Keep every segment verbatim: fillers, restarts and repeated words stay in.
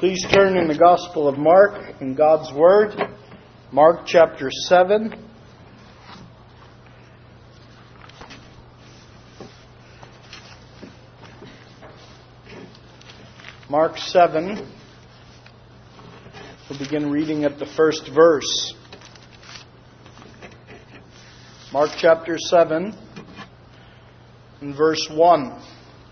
Please turn in the Gospel of Mark in God's Word, Mark chapter seven. Mark seven. We'll begin reading at the first verse. Mark chapter seven and verse one.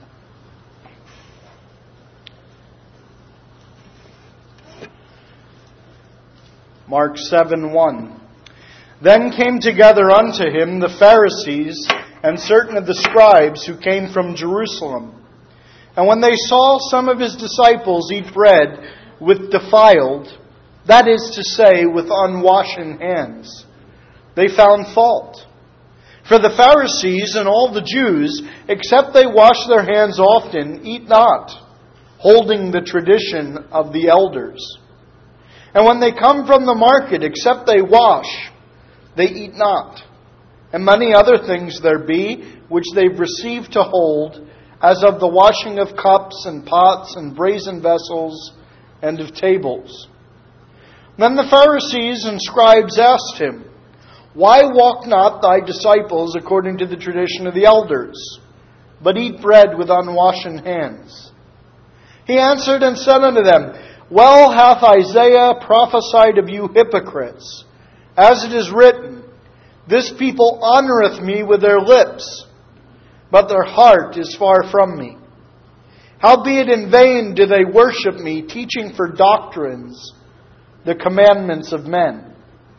Mark seven one. Then came together unto him the Pharisees and certain of the scribes who came from Jerusalem. And when they saw some of his disciples eat bread with defiled, that is to say, with unwashen hands, they found fault. For the Pharisees and all the Jews, except they wash their hands often, eat not, holding the tradition of the elders. And when they come from the market, except they wash, they eat not. And many other things there be, which they've received to hold, as of the washing of cups and pots and brazen vessels and of tables. Then the Pharisees and scribes asked him, Why walk not thy disciples according to the tradition of the elders, but eat bread with unwashen hands? He answered and said unto them, Well hath Isaiah prophesied of you hypocrites, as it is written, This people honoureth me with their lips, but their heart is far from me. Howbeit in vain do they worship me, teaching for doctrines the commandments of men.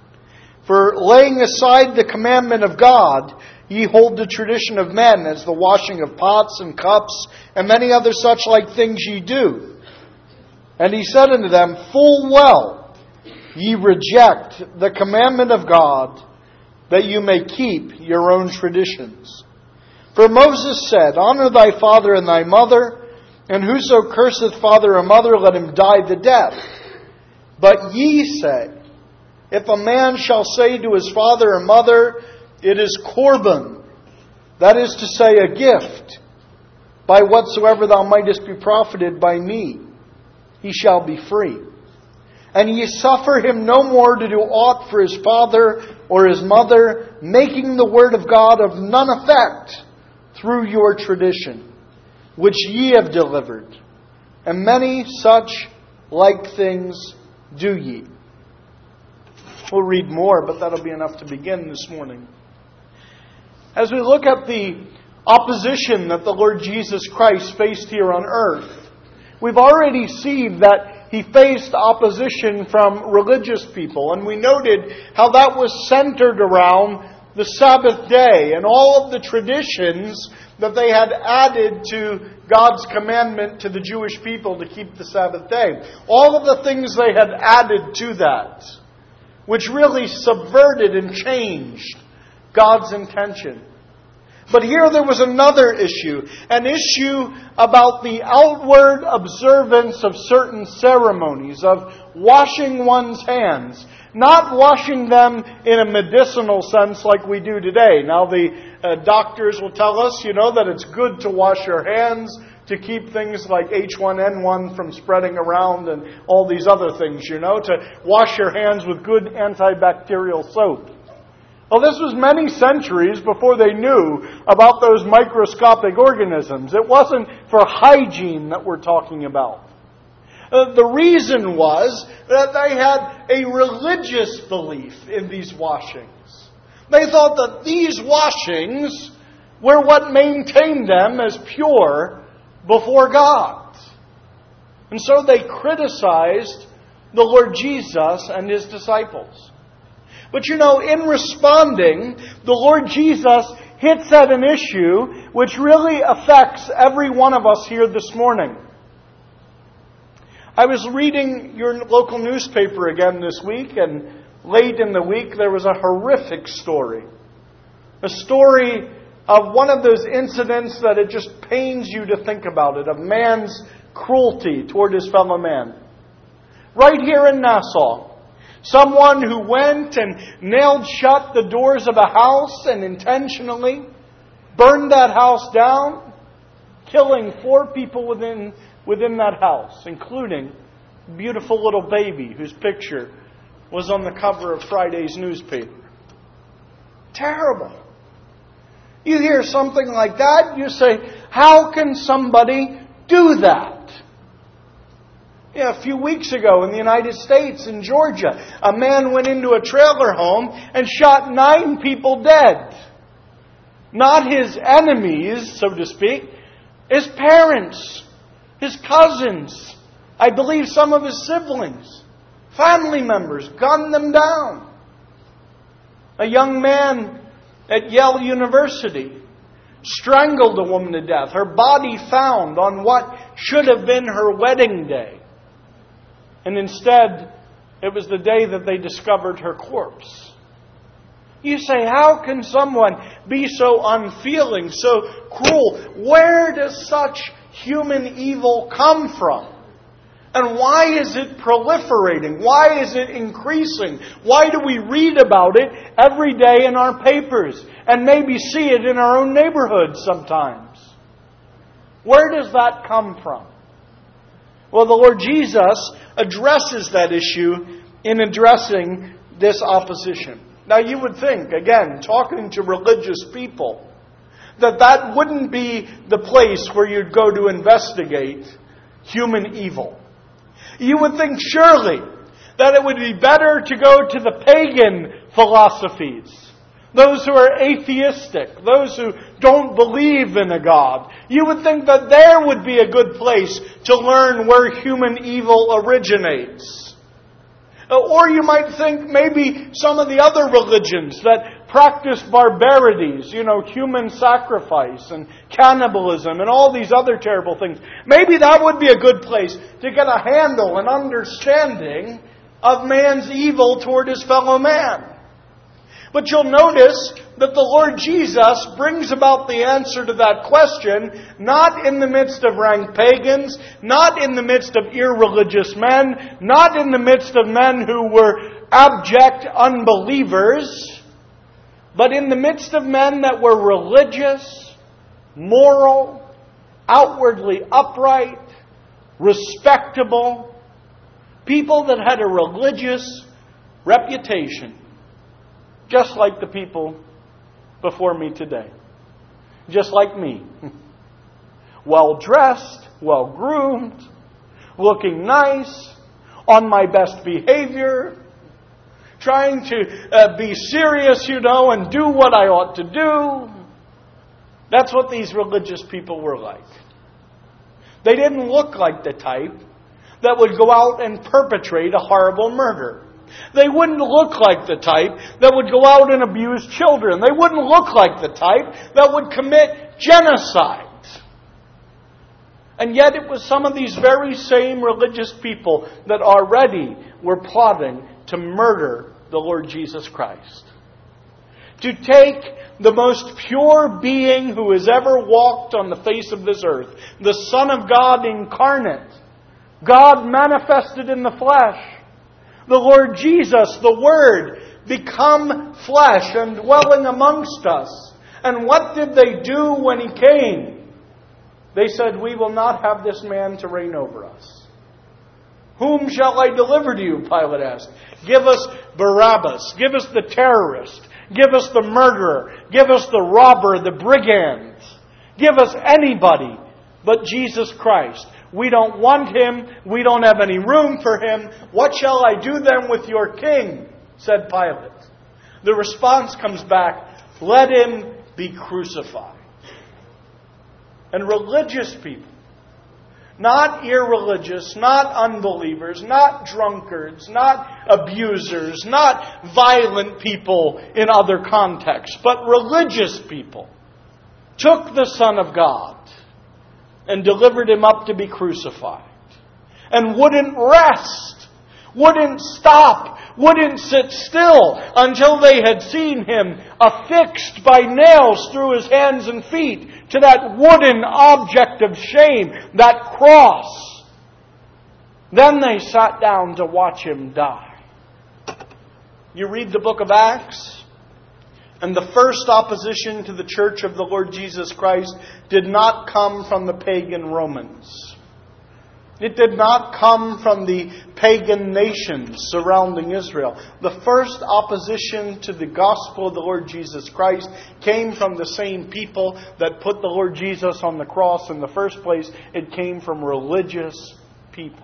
For laying aside the commandment of God, ye hold the tradition of men, as the washing of pots and cups, and many other such like things ye do. And he said unto them, Full well ye reject the commandment of God, that you may keep your own traditions. For Moses said, Honor thy father and thy mother, and whoso curseth father or mother, let him die the death. But ye say, If a man shall say to his father or mother, It is Corban, that is to say, a gift, by whatsoever thou mightest be profited by me, he shall be free. And ye suffer him no more to do aught for his father or his mother, making the word of God of none effect through your tradition, which ye have delivered. And many such like things do ye. We'll read more, but that'll be enough to begin this morning. As we look at the opposition that the Lord Jesus Christ faced here on earth, we've already seen that He faced opposition from religious people. And we noted how that was centered around the Sabbath day and all of the traditions that they had added to God's commandment to the Jewish people to keep the Sabbath day. All of the things they had added to that, which really subverted and changed God's intention. But here there was another issue, an issue about the outward observance of certain ceremonies, of washing one's hands. Not washing them in a medicinal sense like we do today. Now the uh, doctors will tell us, you know, that it's good to wash your hands to keep things like H one N one from spreading around and all these other things, you know, to wash your hands with good antibacterial soap. Well, this was many centuries before they knew about those microscopic organisms. It wasn't for hygiene that we're talking about. Uh, the reason was that they had a religious belief in these washings. They thought that these washings were what maintained them as pure before God. And so they criticized the Lord Jesus and His disciples. But you know, in responding, the Lord Jesus hits at an issue which really affects every one of us here this morning. I was reading your local newspaper again this week, and late in the week there was a horrific story. A story of one of those incidents that it just pains you to think about it, of man's cruelty toward his fellow man. Right here in Nassau. Someone who went and nailed shut the doors of a house and intentionally burned that house down, killing four people within, within that house, including beautiful little baby whose picture was on the cover of Friday's newspaper. Terrible. You hear something like that, you say, how can somebody do that? Yeah, a few weeks ago in the United States, in Georgia, a man went into a trailer home and shot nine people dead. Not his enemies, so to speak, his parents, his cousins, I believe some of his siblings, family members, gunned them down. A young man at Yale University strangled a woman to death. Her body found on what should have been her wedding day. And instead, it was the day that they discovered her corpse. You say, how can someone be so unfeeling, so cruel? Where does such human evil come from? And why is it proliferating? Why is it increasing? Why do we read about it every day in our papers and maybe see it in our own neighborhoods sometimes? Where does that come from? Well, the Lord Jesus addresses that issue in addressing this opposition. Now, you would think, again, talking to religious people, that that wouldn't be the place where you'd go to investigate human evil. You would think, surely, that it would be better to go to the pagan philosophies, those who are atheistic, those who don't believe in a God. You would think that there would be a good place to learn where human evil originates. Or you might think maybe some of the other religions that practice barbarities, you know, human sacrifice and cannibalism and all these other terrible things. Maybe that would be a good place to get a handle and understanding of man's evil toward his fellow man. But you'll notice that the Lord Jesus brings about the answer to that question not in the midst of rank pagans, not in the midst of irreligious men, not in the midst of men who were abject unbelievers, but in the midst of men that were religious, moral, outwardly upright, respectable, people that had a religious reputation. Just like the people before me today. Just like me. Well-dressed, well-groomed, looking nice, on my best behavior, trying to uh, be serious, you know, and do what I ought to do. That's what these religious people were like. They didn't look like the type that would go out and perpetrate a horrible murder. They wouldn't look like the type that would go out and abuse children. They wouldn't look like the type that would commit genocide. And yet it was some of these very same religious people that already were plotting to murder the Lord Jesus Christ. To take the most pure being who has ever walked on the face of this earth, the Son of God incarnate, God manifested in the flesh, the Lord Jesus, the Word, become flesh and dwelling amongst us. And what did they do when He came? They said, we will not have this man to reign over us. Whom shall I deliver to you? Pilate asked. Give us Barabbas. Give us the terrorist. Give us the murderer. Give us the robber, the brigand. Give us anybody but Jesus Christ. We don't want Him. We don't have any room for Him. What shall I do then with your king? Said Pilate. The response comes back, let Him be crucified. And religious people, not irreligious, not unbelievers, not drunkards, not abusers, not violent people in other contexts, but religious people, took the Son of God and delivered Him up to be crucified. And wouldn't rest, wouldn't stop, wouldn't sit still until they had seen Him affixed by nails through His hands and feet to that wooden object of shame, that cross. Then they sat down to watch Him die. You read the book of Acts, and the first opposition to the church of the Lord Jesus Christ did not come from the pagan Romans. It did not come from the pagan nations surrounding Israel. The first opposition to the gospel of the Lord Jesus Christ came from the same people that put the Lord Jesus on the cross in the first place. It came from religious people.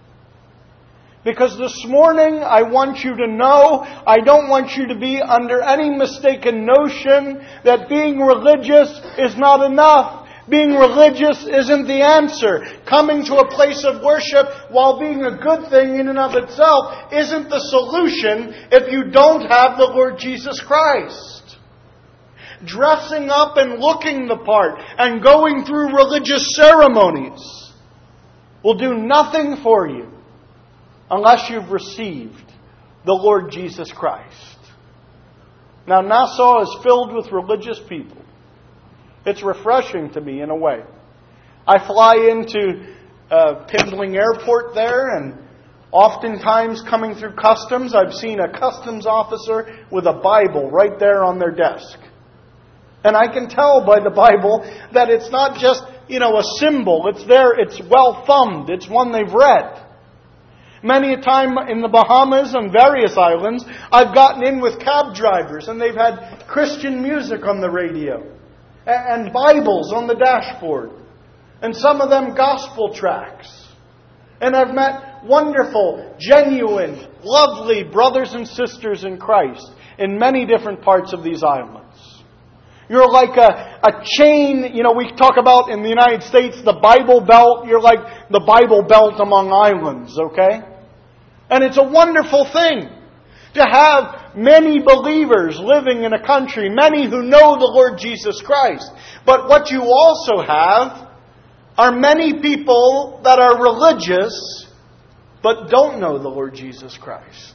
Because this morning I want you to know, I don't want you to be under any mistaken notion that being religious is not enough. Being religious isn't the answer. Coming to a place of worship, while being a good thing in and of itself, isn't the solution if you don't have the Lord Jesus Christ. Dressing up and looking the part and going through religious ceremonies will do nothing for you unless you've received the Lord Jesus Christ. Now, Nassau is filled with religious people. It's refreshing to me in a way. I fly into uh, Pindling Airport there, and oftentimes coming through customs, I've seen a customs officer with a Bible right there on their desk. And I can tell by the Bible that it's not just, you know, a symbol. It's there, it's well thumbed. It's one they've read. Many a time in the Bahamas and various islands, I've gotten in with cab drivers, and they've had Christian music on the radio. And Bibles on the dashboard. And some of them gospel tracts. And I've met wonderful, genuine, lovely brothers and sisters in Christ in many different parts of these islands. You're like a, a chain, you know, we talk about in the United States the Bible Belt. You're like the Bible Belt among islands, okay? And it's a wonderful thing to have many believers living in a country, many who know the Lord Jesus Christ. But what you also have are many people that are religious but don't know the Lord Jesus Christ.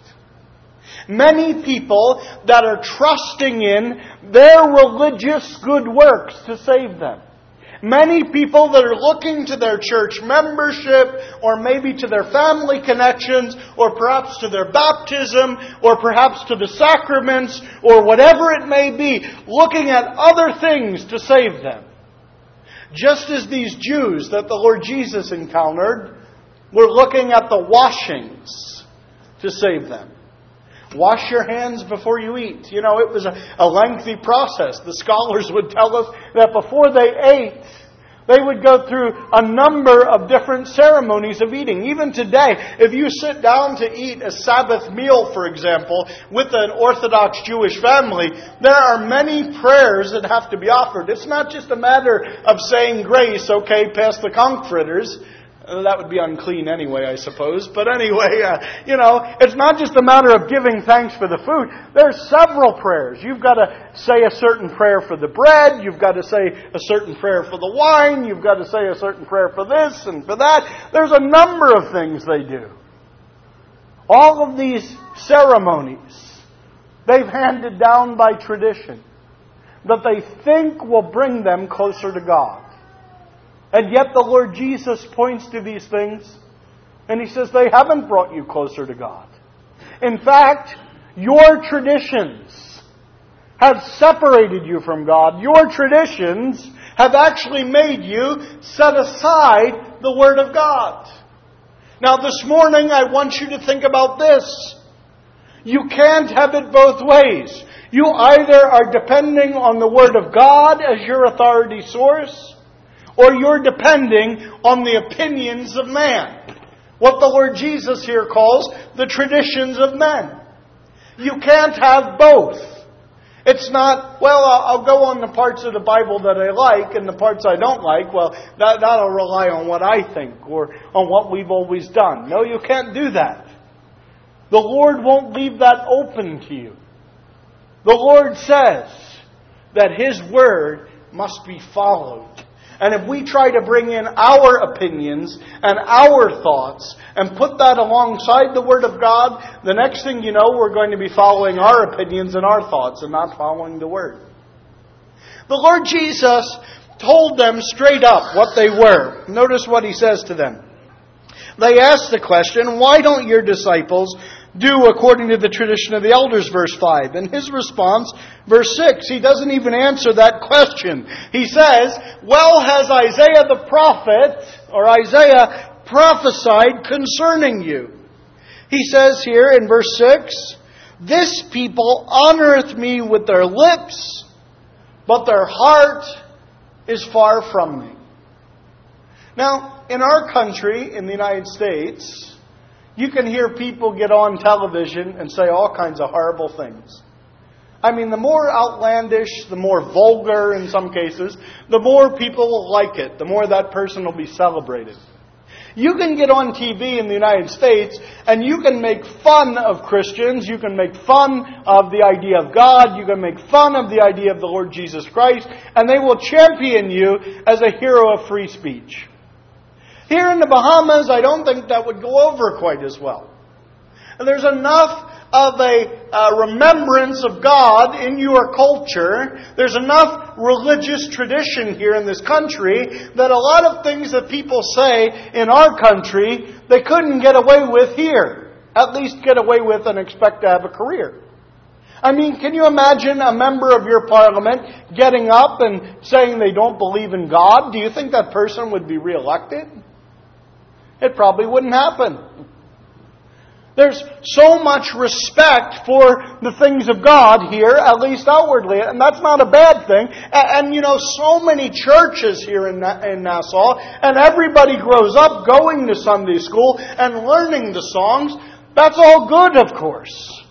Many people that are trusting in their religious good works to save them. Many people that are looking to their church membership, or maybe to their family connections, or perhaps to their baptism, or perhaps to the sacraments, or whatever it may be, looking at other things to save them. Just as these Jews that the Lord Jesus encountered were looking at the washings to save them. Wash your hands before you eat. You know, it was a, a lengthy process. The scholars would tell us that before they ate, they would go through a number of different ceremonies of eating. Even today, if you sit down to eat a Sabbath meal, for example, with an Orthodox Jewish family, there are many prayers that have to be offered. It's not just a matter of saying grace, okay, pass the conch fritters. That would be unclean anyway, I suppose. But anyway, uh, you know, it's not just a matter of giving thanks for the food. There's several prayers. You've got to say a certain prayer for the bread. You've got to say a certain prayer for the wine. You've got to say a certain prayer for this and for that. There's a number of things they do. All of these ceremonies, they've handed down by tradition that they think will bring them closer to God. And yet the Lord Jesus points to these things and He says they haven't brought you closer to God. In fact, your traditions have separated you from God. Your traditions have actually made you set aside the Word of God. Now this morning I want you to think about this. You can't have it both ways. You either are depending on the Word of God as your authority source, or you're depending on the opinions of man. What the Lord Jesus here calls the traditions of men. You can't have both. It's not, well, I'll go on the parts of the Bible that I like, and the parts I don't like, well, that, that'll rely on what I think, or on what we've always done. No, you can't do that. The Lord won't leave that open to you. The Lord says that His Word must be followed. And if we try to bring in our opinions and our thoughts and put that alongside the Word of God, the next thing you know, we're going to be following our opinions and our thoughts and not following the Word. The Lord Jesus told them straight up what they were. Notice what He says to them. They asked the question, why don't your disciples do according to the tradition of the elders, verse five. And His response, verse six, He doesn't even answer that question. He says, well has Isaiah the prophet, or Isaiah prophesied concerning you. He says here in verse six, this people honoreth me with their lips, but their heart is far from me. Now, in our country, in the United States, you can hear people get on television and say all kinds of horrible things. I mean, the more outlandish, the more vulgar in some cases, the more people will like it, the more that person will be celebrated. You can get on T V in the United States and you can make fun of Christians, you can make fun of the idea of God, you can make fun of the idea of the Lord Jesus Christ, and they will champion you as a hero of free speech. Here in the Bahamas, I don't think that would go over quite as well. And there's enough of a uh, remembrance of God in your culture. There's enough religious tradition here in this country that a lot of things that people say in our country, they couldn't get away with here. At least get away with and expect to have a career. I mean, can you imagine a member of your parliament getting up and saying they don't believe in God? Do you think that person would be reelected? It probably wouldn't happen. There's so much respect for the things of God here, at least outwardly, and that's not a bad thing. And, and you know, so many churches here in, in Nassau, and everybody grows up going to Sunday school and learning the songs. That's all good, of course.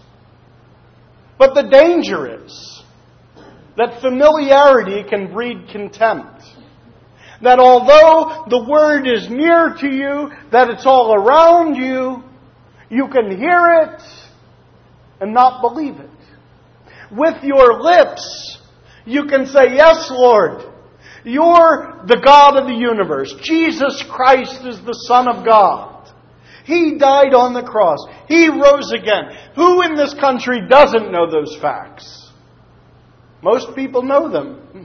But the danger is that familiarity can breed contempt. That although the Word is near to you, that it's all around you, you can hear it and not believe it. With your lips, you can say, yes, Lord, you're the God of the universe. Jesus Christ is the Son of God. He died on the cross. He rose again. Who in this country doesn't know those facts? Most people know them.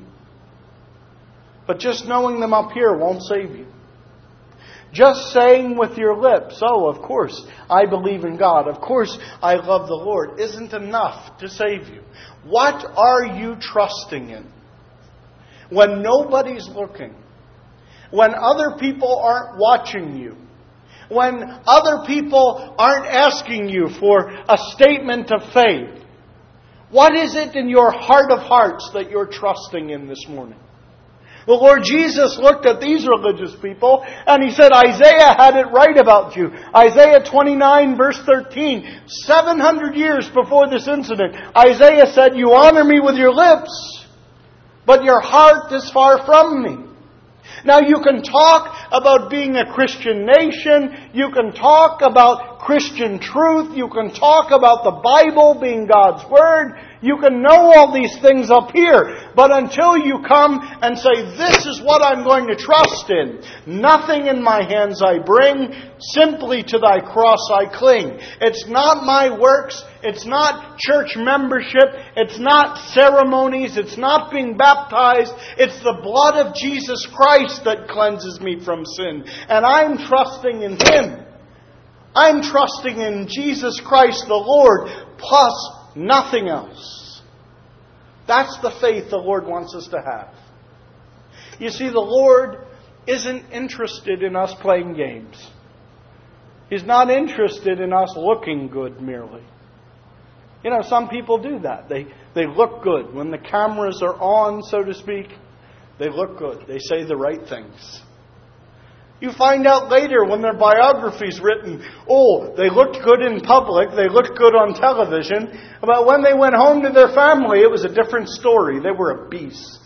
But just knowing them up here won't save you. Just saying with your lips, oh, of course, I believe in God. Of course, I love the Lord, isn't enough to save you. What are you trusting in? When nobody's looking. When other people aren't watching you. When other people aren't asking you for a statement of faith. What is it in your heart of hearts that you're trusting in this morning? The Lord Jesus looked at these religious people and He said, Isaiah had it right about you. Isaiah twenty-nine verse thirteen, seven hundred years before this incident, Isaiah said, you honor me with your lips, but your heart is far from me. Now you can talk about being a Christian nation, you can talk about Christian truth, you can talk about the Bible being God's Word, you can know all these things up here, but until you come and say, this is what I'm going to trust in, nothing in my hands I bring, simply to thy cross I cling. It's not my works, it's not church membership, it's not ceremonies, it's not being baptized, it's the blood of Jesus Christ that cleanses me from sin. And I'm trusting in Him. I'm trusting in Jesus Christ the Lord, plus nothing else. That's the faith the Lord wants us to have. You see, the Lord isn't interested in us playing games. He's not interested in us looking good merely. You know, some people do that. They they look good. When the cameras are on, so to speak, they look good. They say the right things. You find out later when their biography's written, oh, they looked good in public, they looked good on television, but when they went home to their family, it was a different story. They were a beast.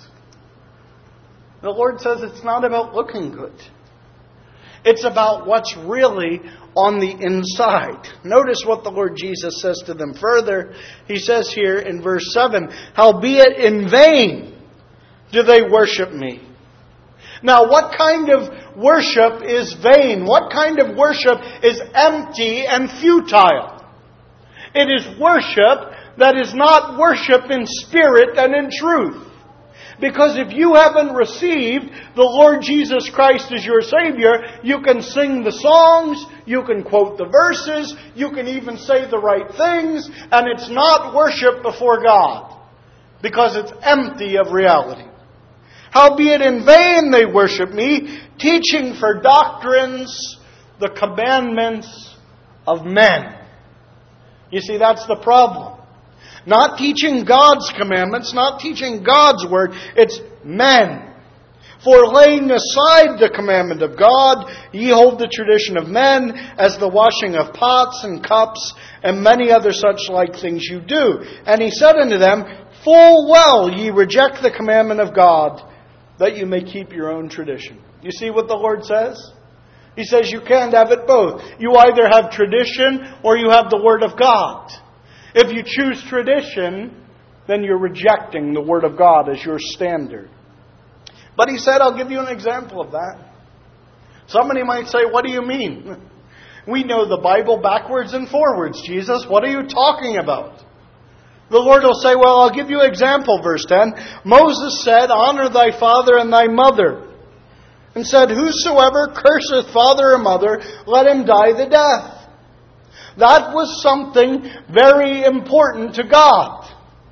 The Lord says it's not about looking good. It's about what's really on the inside. Notice what the Lord Jesus says to them further. He says here in verse seven, howbeit in vain do they worship me. Now, what kind of worship is vain? What kind of worship is empty and futile? It is worship that is not worship in spirit and in truth. Because if you haven't received the Lord Jesus Christ as your Savior, you can sing the songs, you can quote the verses, you can even say the right things, and it's not worship before God. Because it's empty of reality. Howbeit in vain they worship me, teaching for doctrines the commandments of men. You see, that's the problem. Not teaching God's commandments, not teaching God's word. It's men. For laying aside the commandment of God, ye hold the tradition of men, as the washing of pots and cups, and many other such like things you do. And he said unto them, full well ye reject the commandment of God, that you may keep your own tradition. You see what the Lord says? He says you can't have it both. You either have tradition or you have the Word of God. If you choose tradition, then you're rejecting the Word of God as your standard. But he said, I'll give you an example of that. Somebody might say, what do you mean? We know the Bible backwards and forwards, Jesus. What are you talking about? The Lord will say, well, I'll give you an example, verse ten. Moses said, honor thy father and thy mother. And said, whosoever curseth father or mother, let him die the death. That was something very important to God.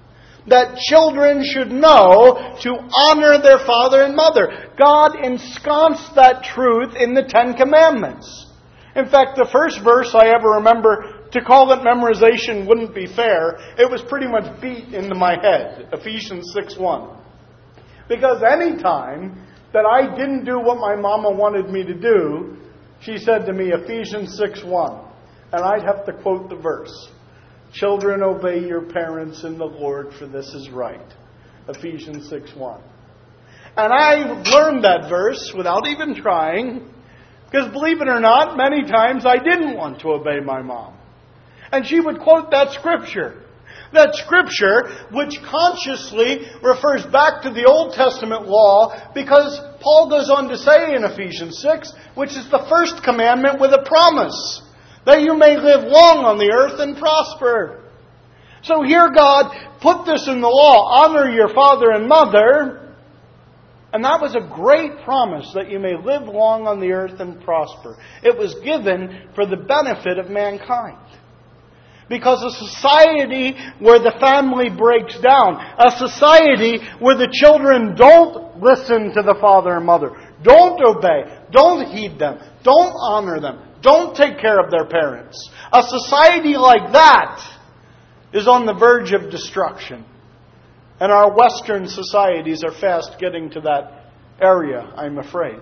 That children should know to honor their father and mother. God ensconced that truth in the Ten Commandments. In fact, the first verse I ever remember, to call it memorization wouldn't be fair. It was pretty much beat into my head. Ephesians six one. Because any time that I didn't do what my mama wanted me to do, she said to me, Ephesians six one. And I'd have to quote the verse. Children, obey your parents in the Lord, for this is right. Ephesians six one. And I learned that verse without even trying, because believe it or not, many times I didn't want to obey my mom. And she would quote that scripture. That scripture, which consciously refers back to the Old Testament law, because Paul goes on to say in Ephesians six, which is the first commandment with a promise, that you may live long on the earth and prosper. So here God put this in the law, honor your father and mother, and that was a great promise, that you may live long on the earth and prosper. It was given for the benefit of mankind. Because a society where the family breaks down, a society where the children don't listen to the father and mother, don't obey, don't heed them, don't honor them, don't take care of their parents. A society like that is on the verge of destruction. And our Western societies are fast getting to that area, I'm afraid.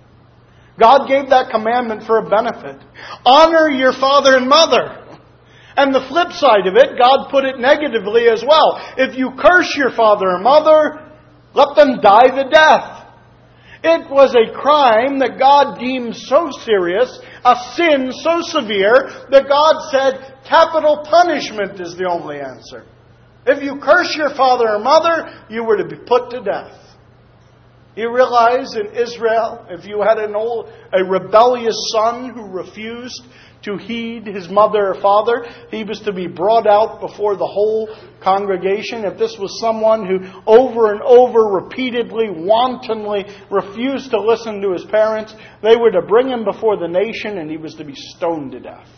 God gave that commandment for a benefit. Honor your father and mother. And the flip side of it, God put it negatively as well. If you curse your father or mother, let them die the death. It was a crime that God deemed so serious, a sin so severe, that God said capital punishment is the only answer. If you curse your father or mother, you were to be put to death. You realize in Israel, if you had an old, a rebellious son who refused to heed his mother or father, he was to be brought out before the whole congregation. If this was someone who over and over, repeatedly, wantonly refused to listen to his parents, they were to bring him before the nation and he was to be stoned to death.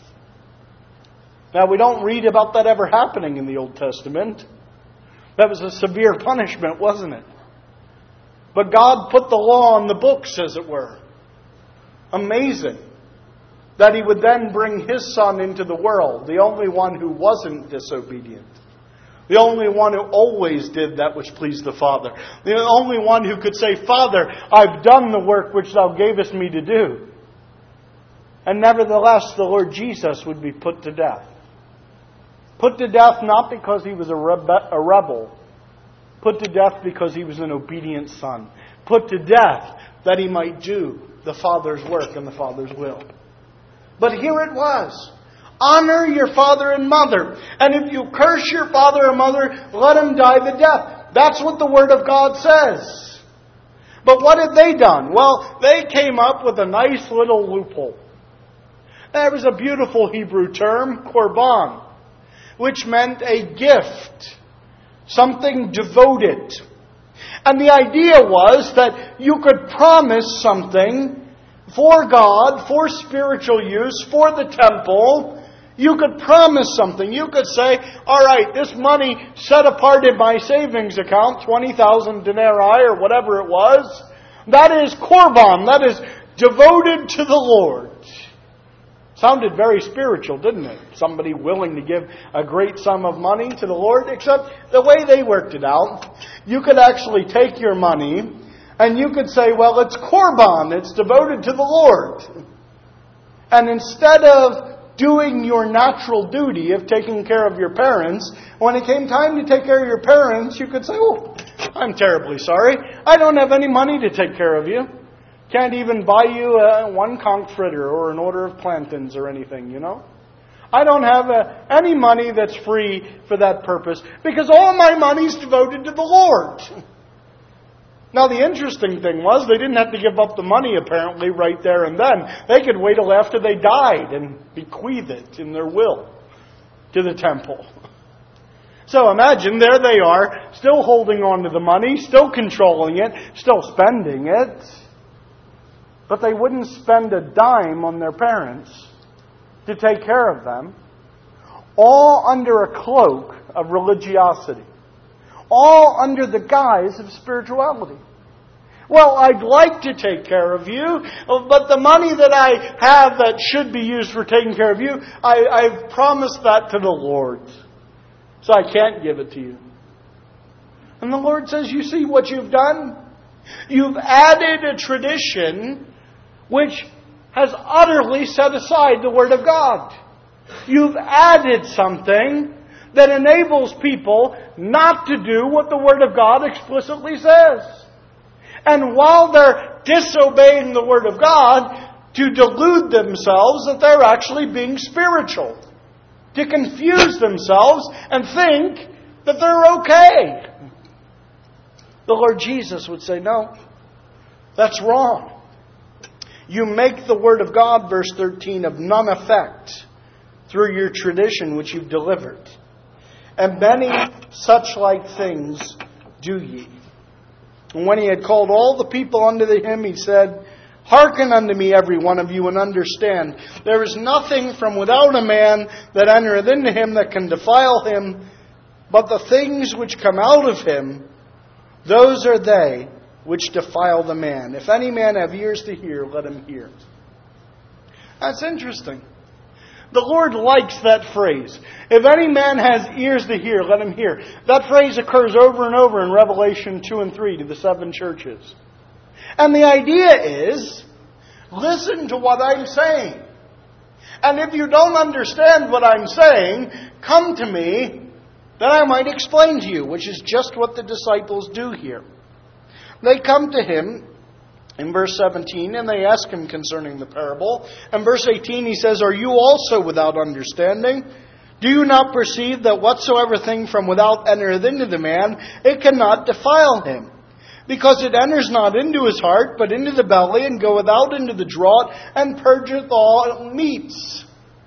Now, we don't read about that ever happening in the Old Testament. That was a severe punishment, wasn't it? But God put the law on the books, as it were. Amazing. That He would then bring His Son into the world, the only one who wasn't disobedient. The only one who always did that which pleased the Father. The only one who could say, Father, I've done the work which Thou gavest me to do. And nevertheless, the Lord Jesus would be put to death. Put to death not because He was a, rebe- a rebel. Put to death because He was an obedient Son. Put to death that He might do the Father's work and the Father's will. But here it was. Honor your father and mother. And if you curse your father or mother, let him die the death. That's what the Word of God says. But what had they done? Well, they came up with a nice little loophole. There was a beautiful Hebrew term, korban, which meant a gift. Something devoted. And the idea was that you could promise something for God, for spiritual use, for the temple. You could promise something. You could say, all right, this money set apart in my savings account, twenty thousand denarii or whatever it was, that is korban, that is devoted to the Lord. Sounded very spiritual, didn't it? Somebody willing to give a great sum of money to the Lord. Except the way they worked it out, you could actually take your money and you could say, well, it's Korban. It's devoted to the Lord. And instead of doing your natural duty of taking care of your parents, when it came time to take care of your parents, you could say, oh, I'm terribly sorry. I don't have any money to take care of you. Can't even buy you uh, one conch fritter or an order of plantains or anything, you know. I don't have uh, any money that's free for that purpose because all my money's devoted to the Lord. Now, the interesting thing was they didn't have to give up the money, apparently, right there and then. They could wait till after they died and bequeath it in their will to the temple. So imagine, there they are, still holding on to the money, still controlling it, still spending it. But they wouldn't spend a dime on their parents to take care of them, all under a cloak of religiosity, all under the guise of spirituality. Well, I'd like to take care of you, but the money that I have that should be used for taking care of you, I, I've promised that to the Lord, so I can't give it to you. And the Lord says, you see what you've done? You've added a tradition which has utterly set aside the Word of God. You've added something that enables people not to do what the Word of God explicitly says. And while they're disobeying the Word of God, to delude themselves that they're actually being spiritual. To confuse themselves and think that they're okay. The Lord Jesus would say, no, that's wrong. You make the Word of God, verse thirteen, of none effect through your tradition which you've delivered. And many such like things do ye. And when he had called all the people unto him, he said, hearken unto me, every one of you, and understand. There is nothing from without a man that entereth into him that can defile him, but the things which come out of him, those are they which defile the man. If any man have ears to hear, let him hear. That's interesting. The Lord likes that phrase. If any man has ears to hear, let him hear. That phrase occurs over and over in Revelation two and three to the seven churches. And the idea is, listen to what I'm saying. And if you don't understand what I'm saying, come to me, that I might explain to you, which is just what the disciples do here. They come to him in verse seventeen, and they ask him concerning the parable. And verse eighteen, he says, are you also without understanding? Do you not perceive that whatsoever thing from without entereth into the man, it cannot defile him? Because it enters not into his heart, but into the belly, and goeth out into the draught, and purgeth all meats.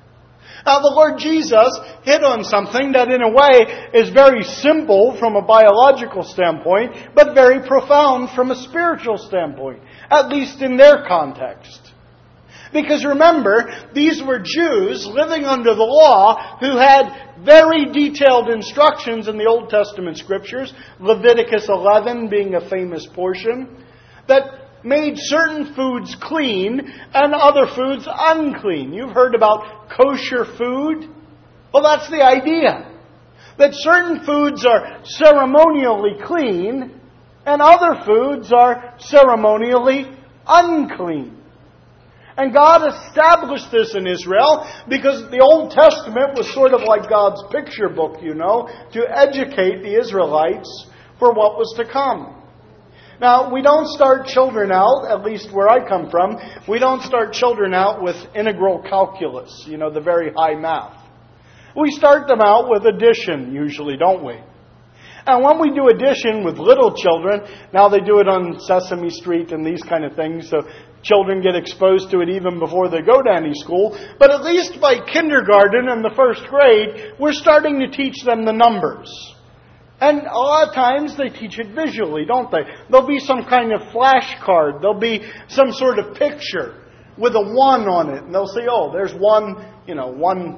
Now, the Lord Jesus hit on something that in a way is very simple from a biological standpoint, but very profound from a spiritual standpoint, at least in their context. Because remember, these were Jews living under the law who had very detailed instructions in the Old Testament Scriptures, Leviticus eleven being a famous portion, that made certain foods clean and other foods unclean. You've heard about kosher food? Well, that's the idea. That certain foods are ceremonially clean and other foods are ceremonially unclean. And God established this in Israel because the Old Testament was sort of like God's picture book, you know, to educate the Israelites for what was to come. Now, we don't start children out, at least where I come from, we don't start children out with integral calculus, you know, the very high math. We start them out with addition, usually, don't we? And when we do addition with little children, now they do it on Sesame Street and these kind of things, so children get exposed to it even before they go to any school. But at least by kindergarten and the first grade, we're starting to teach them the numbers. And a lot of times they teach it visually, don't they? There'll be some kind of flashcard. There'll be some sort of picture with a one on it. And they'll say, oh, there's one, you know, one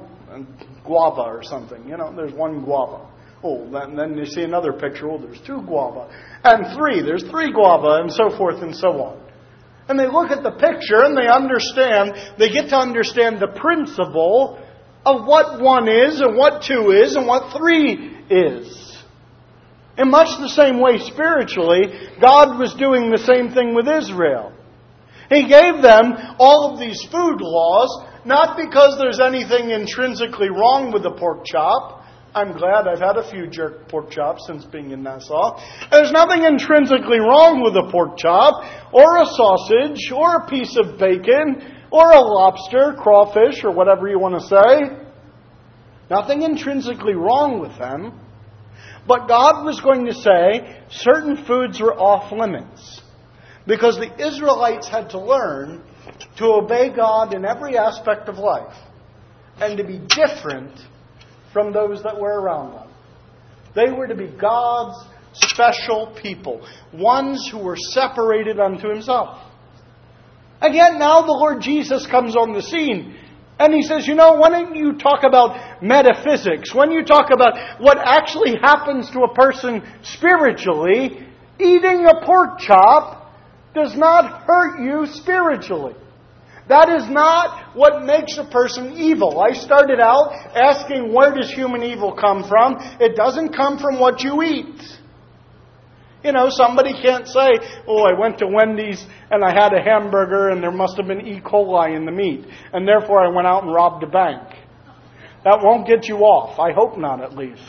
guava or something. You know, there's one guava. Oh, and then you see another picture. Oh, there's two guava. And three, there's three guava, and so forth and so on. And they look at the picture and they understand, they get to understand the principle of what one is and what two is and what three is. In much the same way spiritually, God was doing the same thing with Israel. He gave them all of these food laws, not because there's anything intrinsically wrong with the pork chop. I'm glad I've had a few jerk pork chops since being in Nassau. There's nothing intrinsically wrong with a pork chop, or a sausage, or a piece of bacon, or a lobster, crawfish, or whatever you want to say. Nothing intrinsically wrong with them. But God was going to say certain foods were off limits. Because the Israelites had to learn to obey God in every aspect of life. And to be different from those that were around them. They were to be God's special people. Ones who were separated unto Himself. Again, now the Lord Jesus comes on the scene. And He says, you know, why don't you talk about metaphysics? When you talk about what actually happens to a person spiritually, eating a pork chop does not hurt you spiritually. That is not what makes a person evil. I started out asking, where does human evil come from? It doesn't come from what you eat. You know, somebody can't say, oh, I went to Wendy's and I had a hamburger and there must have been E. coli in the meat, and therefore I went out and robbed a bank. That won't get you off. I hope not, at least.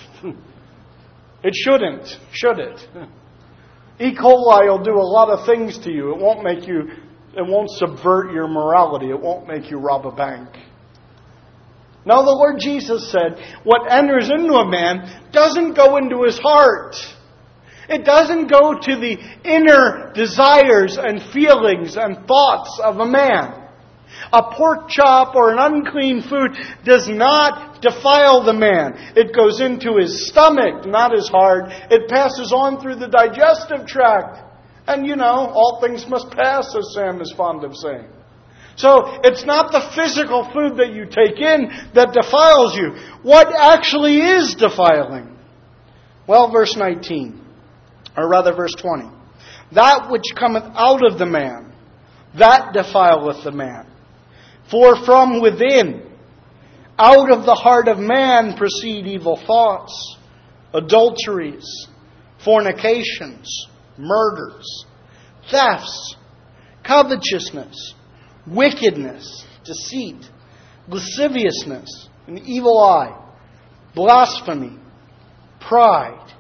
It shouldn't, should it? E. coli will do a lot of things to you. It won't make you, it won't subvert your morality. It won't make you rob a bank. No, the Lord Jesus said, what enters into a man doesn't go into his heart. It doesn't go to the inner desires and feelings and thoughts of a man. A pork chop or an unclean food does not defile the man. It goes into his stomach, not his heart. It passes on through the digestive tract. And you know, all things must pass, as Sam is fond of saying. So, it's not the physical food that you take in that defiles you. What actually is defiling? Well, verse nineteen. Or rather, verse twenty. That which cometh out of the man, that defileth the man. For from within, out of the heart of man proceed evil thoughts, adulteries, fornications, murders, thefts, covetousness, wickedness, deceit, lasciviousness, an evil eye, blasphemy, pride,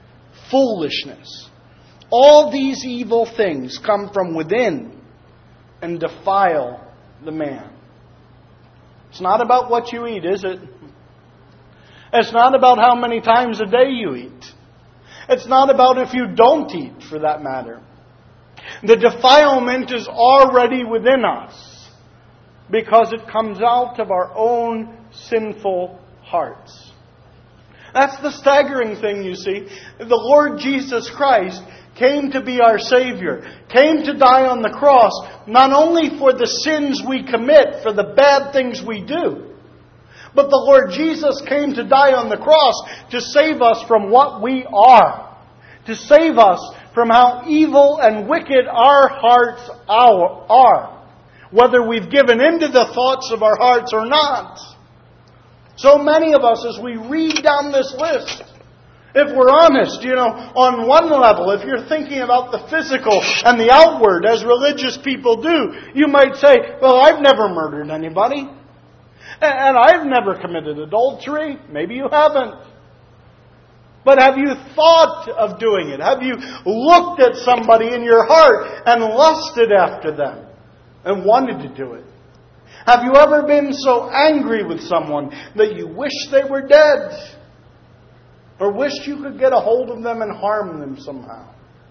foolishness. All these evil things come from within and defile the man. It's not about what you eat, is it? It's not about how many times a day you eat. It's not about if you don't eat, for that matter. The defilement is already within us because it comes out of our own sinful hearts. That's the staggering thing, you see. The Lord Jesus Christ came to be our Savior, came to die on the cross, not only for the sins we commit, for the bad things we do, but the Lord Jesus came to die on the cross to save us from what we are, to save us from how evil and wicked our hearts are, whether we've given into the thoughts of our hearts or not. So many of us, as we read down this list, if we're honest, you know, on one level, if you're thinking about the physical and the outward, as religious people do, you might say, well, I've never murdered anybody. And I've never committed adultery. Maybe you haven't. But have you thought of doing it? Have you looked at somebody in your heart and lusted after them and wanted to do it? Have you ever been so angry with someone that you wish they were dead? Or wished you could get a hold of them and harm them somehow?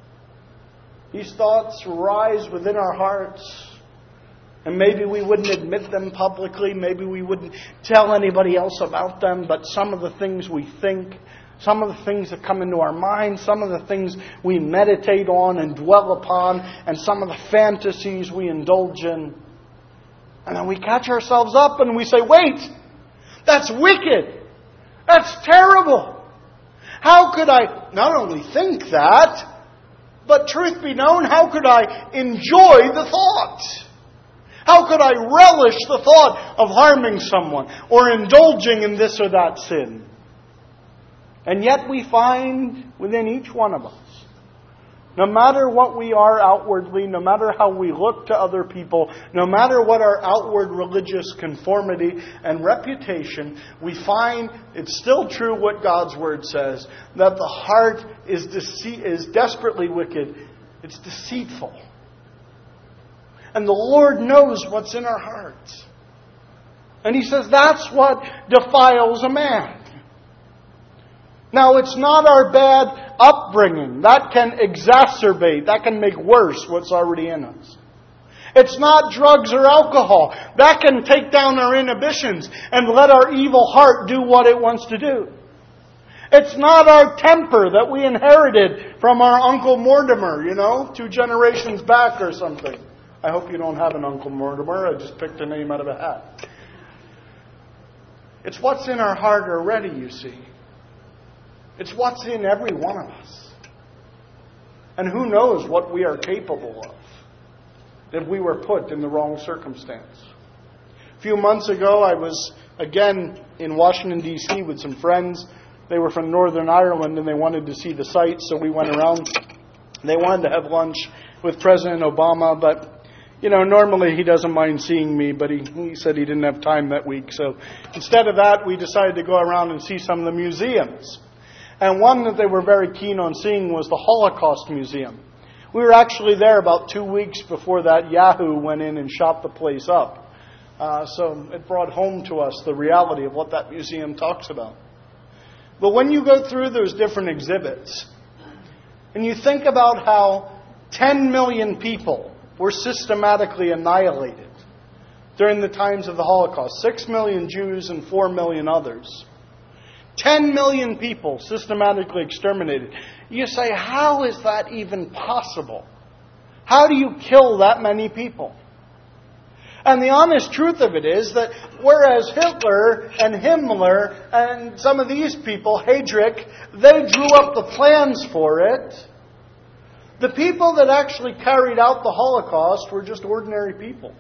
These thoughts rise within our hearts. And maybe we wouldn't admit them publicly. Maybe we wouldn't tell anybody else about them. But some of the things we think, some of the things that come into our mind, some of the things we meditate on and dwell upon, and some of the fantasies we indulge in. And then we catch ourselves up and we say, wait, that's wicked. That's terrible. How could I not only think that, But truth be known, how could I enjoy the thought? How could I relish the thought of harming someone or indulging in this or that sin? And yet we find within each one of us, no matter what we are outwardly, no matter how we look to other people, no matter what our outward religious conformity and reputation, we find it's still true what God's Word says, that the heart is dece- is desperately wicked. It's deceitful. And the Lord knows what's in our hearts. And He says that's what defiles a man. Now, it's not our bad upbringing. That can exacerbate, that can make worse what's already in us. It's not drugs or alcohol. That can take down our inhibitions and let our evil heart do what it wants to do. It's not our temper that we inherited from our Uncle Mortimer, you know, two generations back or something. I hope you don't have an Uncle Mortimer. I just picked a name out of a hat. It's what's in our heart already, you see. It's what's in every one of us. And who knows what we are capable of if we were put in the wrong circumstance. A few months ago, I was again in Washington, D C with some friends. They were from Northern Ireland and they wanted to see the sights, so we went around. They wanted to have lunch with President Obama, but you know, normally he doesn't mind seeing me, but he, he said he didn't have time that week. So instead of that, we decided to go around and see some of the museums. And one that they were very keen on seeing was the Holocaust Museum. We were actually there about two weeks before that Yahoo went in and shot the place up. Uh, so it brought home to us the reality of what that museum talks about. But when you go through those different exhibits, and you think about how ten million people were systematically annihilated during the times of the Holocaust, six million Jews and four million others. ten million people systematically exterminated. You say, how is that even possible? How do you kill that many people? And the honest truth of it is that whereas Hitler and Himmler and some of these people, Heydrich, they drew up the plans for it, the people that actually carried out the Holocaust were just ordinary people.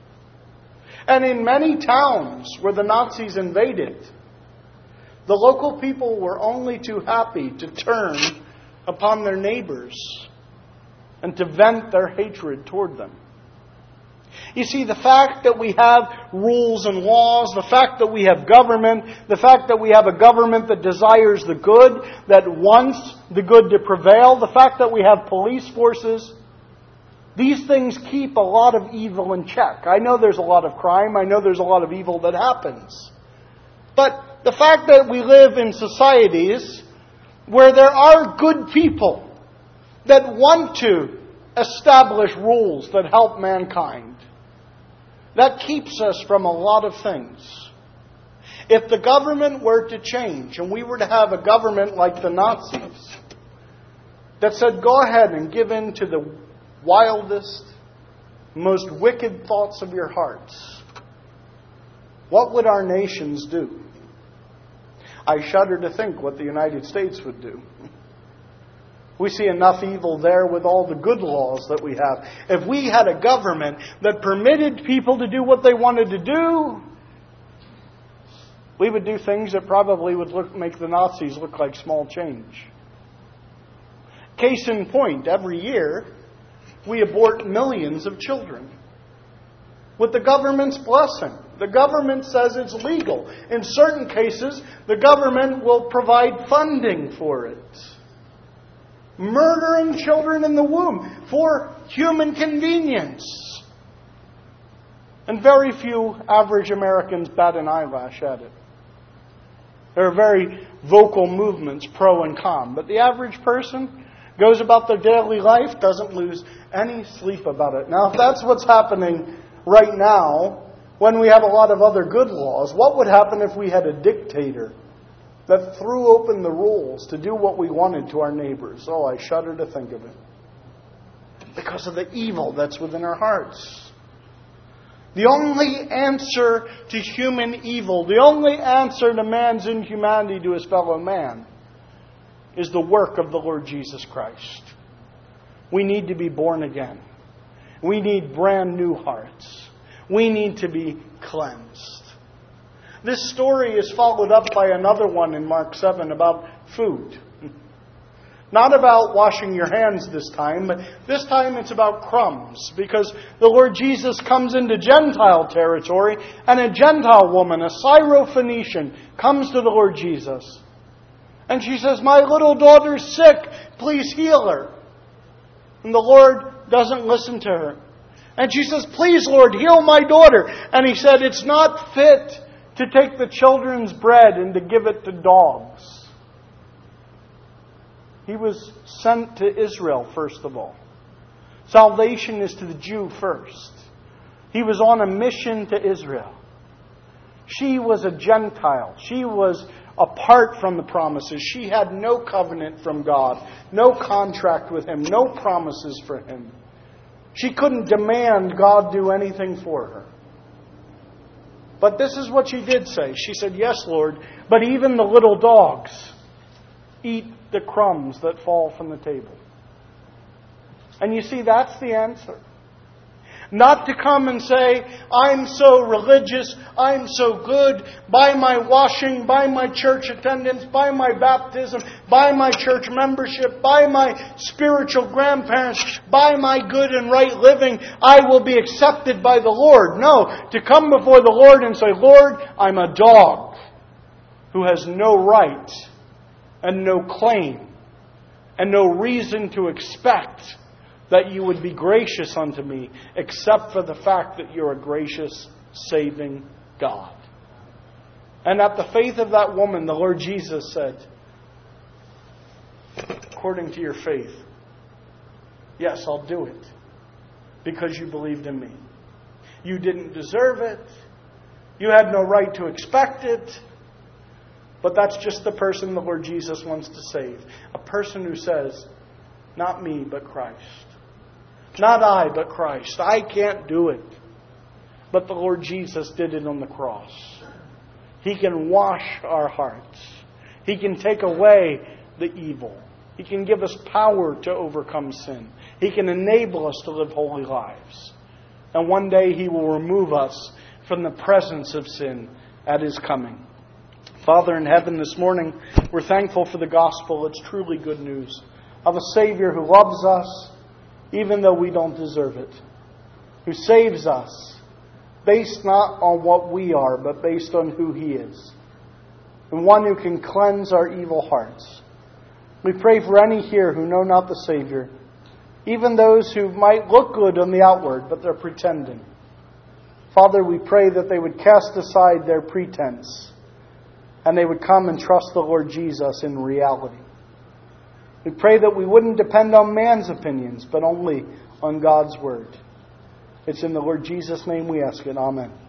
And in many towns where the Nazis invaded, the local people were only too happy to turn upon their neighbors and to vent their hatred toward them. You see, the fact that we have rules and laws, the fact that we have government, the fact that we have a government that desires the good, that wants the good to prevail, the fact that we have police forces, these things keep a lot of evil in check. I know there's a lot of crime. I know there's a lot of evil that happens. But the fact that we live in societies where there are good people that want to establish rules that help mankind, that keeps us from a lot of things. If the government were to change and we were to have a government like the Nazis that said, go ahead and give in to the wildest, most wicked thoughts of your hearts, what would our nations do? I shudder to think what the United States would do. We see enough evil there with all the good laws that we have. If we had a government that permitted people to do what they wanted to do, we would do things that probably would look, make the Nazis look like small change. Case in point, every year we abort millions of children with the government's blessing. The government says it's legal. In certain cases, the government will provide funding for it. Murdering children in the womb for human convenience. And very few average Americans bat an eyelash at it. There are very vocal movements, pro and con. But the average person goes about their daily life, doesn't lose any sleep about it. Now, if that's what's happening right now, when we have a lot of other good laws, what would happen if we had a dictator that threw open the rules to do what we wanted to our neighbors? Oh, I shudder to think of it. Because of the evil that's within our hearts. The only answer to human evil, the only answer to man's inhumanity to his fellow man, is the work of the Lord Jesus Christ. We need to be born again. We need brand new hearts. We need to be cleansed. This story is followed up by another one in Mark seven about food. Not about washing your hands this time, but this time it's about crumbs. Because the Lord Jesus comes into Gentile territory, and a Gentile woman, a Syrophoenician, comes to the Lord Jesus. And she says, "My little daughter's sick, please heal her." And the Lord doesn't listen to her. And she says, "Please, Lord, heal my daughter." And He said, "It's not fit to take the children's bread and to give it to dogs." He was sent to Israel, first of all. Salvation is to the Jew first. He was on a mission to Israel. She was a Gentile. She was apart from the promises. She had no covenant from God, no contract with Him, no promises for Him. She couldn't demand God do anything for her. But this is what she did say. She said, "Yes, Lord, but even the little dogs eat the crumbs that fall from the table." And you see, that's the answer. Not to come and say, "I'm so religious, I'm so good, by my washing, by my church attendance, by my baptism, by my church membership, by my spiritual grandparents, by my good and right living, I will be accepted by the Lord." No, to come before the Lord and say, "Lord, I'm a dog who has no right and no claim and no reason to expect that you would be gracious unto me, except for the fact that you're a gracious, saving God." And at the faith of that woman, the Lord Jesus said, "According to your faith, yes, I'll do it, because you believed in me. You didn't deserve it. You had no right to expect it. But that's just the person the Lord Jesus wants to save. A person who says, 'Not me, but Christ. Not I, but Christ. I can't do it.' But the Lord Jesus did it on the cross. He can wash our hearts. He can take away the evil. He can give us power to overcome sin. He can enable us to live holy lives. And one day He will remove us from the presence of sin at His coming. Father in heaven, this morning, we're thankful for the gospel. It's truly good news of a Savior who loves us, even though we don't deserve it. Who saves us, based not on what we are, but based on who He is. And one who can cleanse our evil hearts. We pray for any here who know not the Savior, even those who might look good on the outward, but they're pretending. Father, we pray that they would cast aside their pretense, and they would come and trust the Lord Jesus in reality. We pray that we wouldn't depend on man's opinions, but only on God's Word. It's in the Lord Jesus' name we ask it. Amen.